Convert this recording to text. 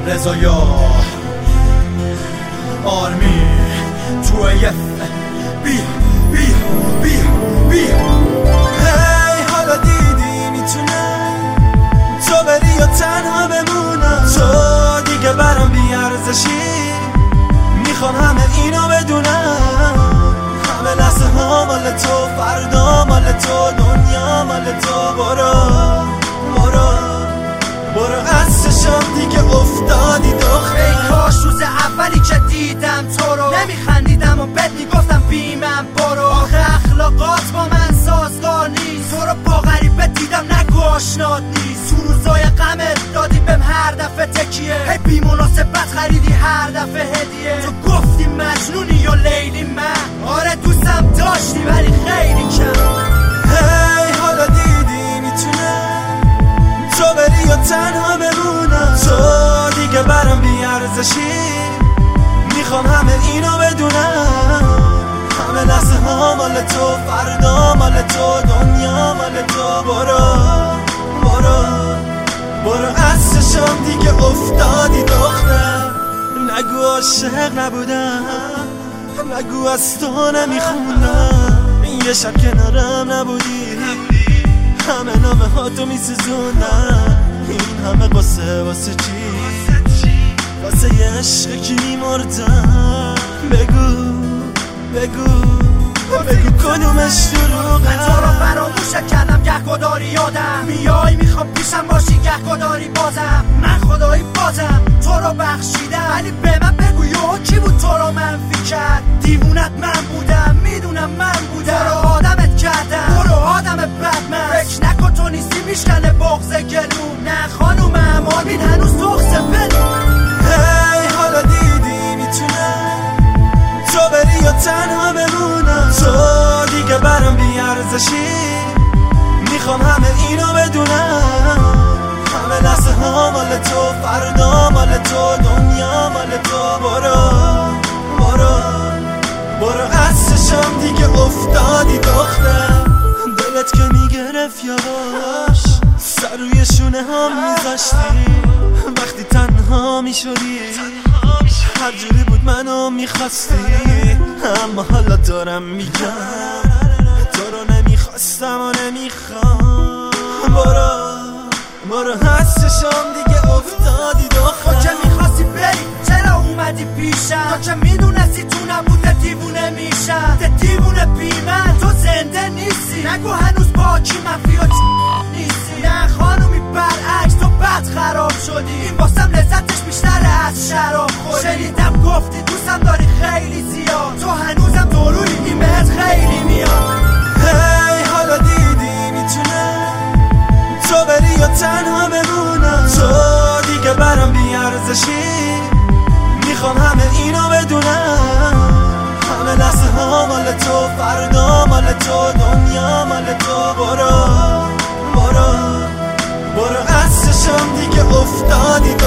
رضایا آرمی تو یه بیا بیا بیا بیا. هی حالا دیدی میتونم تو بری یا تنها بمونم، تو دیگه برام بیارزشی، میخوام همه اینو بدونم، همه لحظه ها مال تو، فردا مال تو، دنیا مال تو. برو از چشم دیگه افتادی دختر. ای کاش روز اولی که دیدم تو رو نمیخندیدم و بد میگفتم بیمم برو. آخه اخلاقات با من سازگار نیست، تو رو با غریبه دیدم نگو آشنات نیست. تو روزای غمت دادی بهم هر دفعه تکیه، هی بی مناسبت خریدی هر دفعه هدیه. تو گفتی مجنونی یا لیلی، من آره دوستم داشتی ولی خیلی کم. هی حالا دیدی میتونم تو بری یا تنها بمونم، تو دیگه برام بیارزشی، میخوام همه اینو بدونم، همه لحظه ها مال تو، فردا مال تو، دنیا مال تو. برو از چشم دیگه افتادی دختر. نگو عاشق نبودم، نگو از تو نمیخوندم، یه شب کنارم نبودی، همه نامه ها تو میسوزونم. این همه قصه واسه چی؟ واسه یه عشق کی میمردم؟ بگو کدومش دروغه؟ من تو رو فراموشت کردم، گهگداری یادم میای، میخوام پیشم باشی گهگداری بازم. من خدایی بازم تو رو بخشیدم، ولی به من بگو یهو کی بود تو رو منفی کرد؟ دیوونت من بودم، میدونم من بودم، تو رو آدمت کردم، برو آدم بد من. فکر نکن تو نیستی میشکنه بغض گلوم، نه خانوم امامین هنوز تخصه بدون. هی حالا دیدی میتونم تو بری یا تنها بمونم، تو دیگه برام بیارزشی، میخوام همه اینو بدونم، همه لحظه ها مال تو، فردا مال تو، دنیا مال تو. برو از چشم دیگه افتادی دختر. دلت که میگرفت یواش، سر روی شونه ها میذاشتی، وقتی تنها میشدی هر جوری بود منو میخواستی، اما حالا دارم میگم تو رو نمیخواستم و نمیخوام. برو از چشم دیگه افتادی دختر. تو که میخواستی بری چرا اومدی پیشم؟ تو که میدونستی تو نبوده دیوونه میشم، ده دیوونه بی من تو زنده نیستی. نگو هنوز باکی منفی و نیستی، نه خانومی برعکس تو بد خراب شدی. این واسم لذتش بیشتره از شراب خوری. شنیدم گفتی دوستم داری خیلی زیاد، تو هنوزم دوروی این بهت خیلی میاد. هی حالا دیدی میتونم تو بری یا تنها بمونم، تو دیگه برام بیارزشی، میخوام همه اینو بدونم، همه لحظه ها مال تو، فردا مال تو، دنیا مال تو. برو از چشم دیگه افتادی